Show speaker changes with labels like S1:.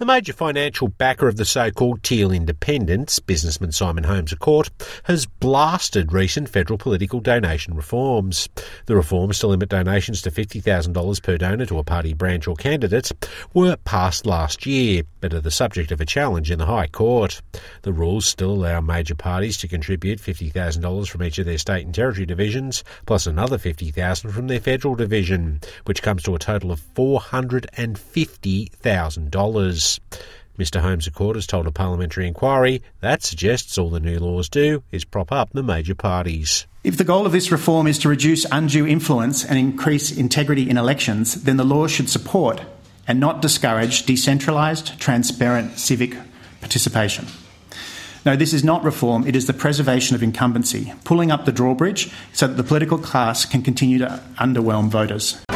S1: major financial backer of the so-called Teal independents, businessman Simon Holmes à Court, has blasted recent federal political donation reforms. The reforms to limit donations to $50,000 per donor to a party branch or candidate were passed last year, but are the subject of a challenge in the High Court. The rules still allow major parties to contribute $50,000 from each of their state and territory divisions, plus another $50,000 from their federal division, which comes to a total of $450,000. Mr Holmes à Court has told a parliamentary inquiry that suggests all the new laws do is prop up the major parties.
S2: If the goal of this reform is to reduce undue influence and increase integrity in elections, then the law should support and not discourage decentralised, transparent civic participation. No, this is not reform, it is the preservation of incumbency, pulling up the drawbridge so that the political class can continue to underwhelm voters.